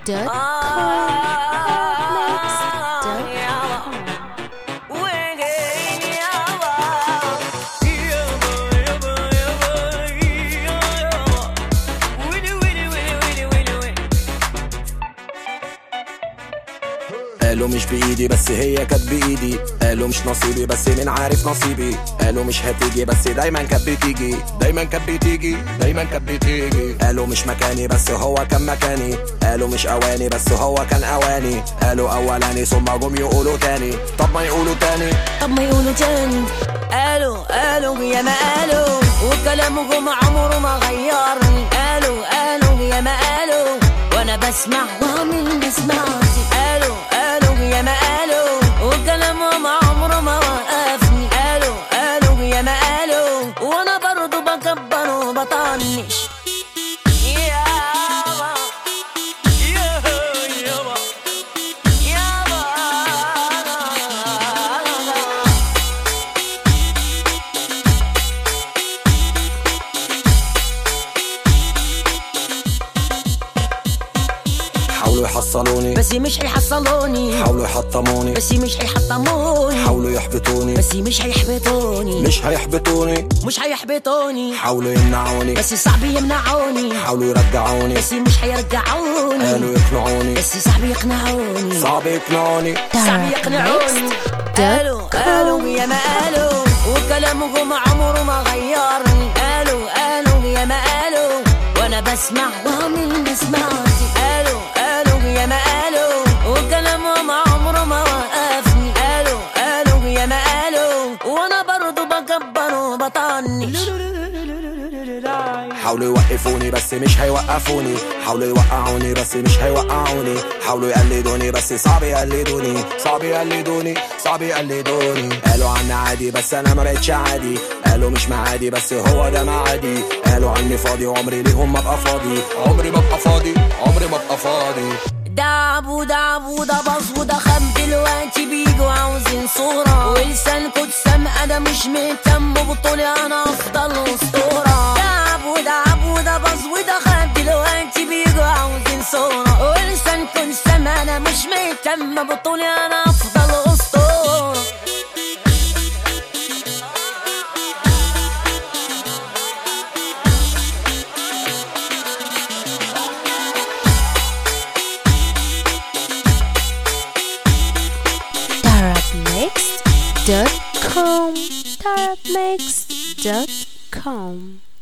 قالوا مش بإيدي بس هي كانت بإيدي، قالوا مش نصيبي بس مين عارف نصيبي، قالوا مش هتيجي بس دايما كانت بتيجي، دايما كانت بتيجي، دايما كانت بتيجي. قالوا مش مكاني بس هو كان مكاني، قالوا مش أواني بس هو كان أواني، قالوا أولاني ثم جم يقولوا تاني، طب ما يقولوا تاني، طب ما يقولوا تاني. قالوا يا ما قالوا وكلامهم عمره ما غيرني، قالوا يا ما قالوا وانا بسمع واعمل بسمعتي. قالوا يا ما قالوا وكلامهم عمره ما وقفني، قالوا يا ما قالوا وانا برضو بكبر وبطنش. حاولوا يحصلوني بس مش هيحصلوني، حاولوا يحطموني بس مش هيحطموني، حاولوا يحبطوني بس مش هيحبطوني، مش هيحبطوني، مش هيحبطوني. حاولوا يمنعوني بس صعب يمنعوني، حاولوا يرجعوني بس مش هيرجعوني، قالوا يقنعوني بس صعب يقنعوني، صعب يقنعوني، صعب يقنعوني. قالوا يا ما قالوا وكلامهم عمره ما غيرني، قالوا يا ما قالوا وانا بسمع واعمل بسمعتي. قالوا يا ما قالوا وكلامهم عمره ما وقفني، قالوا يا ما قالوا وانا برضو بكبر وبطنش. حاولوا يوقفوني بس مش هيوقفوني، حاولوا يوقعوني بس مش هيوقعوني، حاولوا يقلدوني بس صعب يقلدوني، صعب يقلدوني، صعب يقلدوني. قالوا عني عادي بس انا ما بقتش عادي، قالوا مش معادي بس هو ده معادي، قالوا عني فاضي عمري ليهم ما ابقى فاضي، عمري ما ابقى فاضي، عمري ما ابقى فاضي. دعب وده باظ وده خم، دلوقتي بيجوا عاوزين صورة ولسانكوا اتسم، انا مش مهتم ببطولي انا افضل اسطورة. دعب وده باظ وده خم، دلوقتي بيجوا عاوزين صورة ولسانكوا اتسم، انا مش مهتم ببطولي انا افضل اسطورة. Tarabmixed.com